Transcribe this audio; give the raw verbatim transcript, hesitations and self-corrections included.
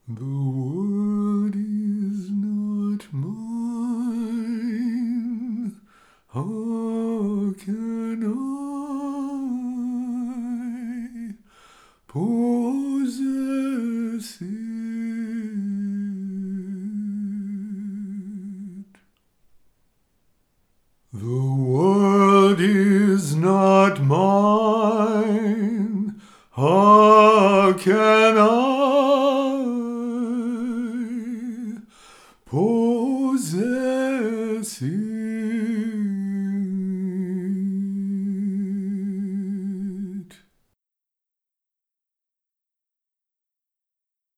The world is not mine. How can I possess it? The world is not mine. How can I possess it?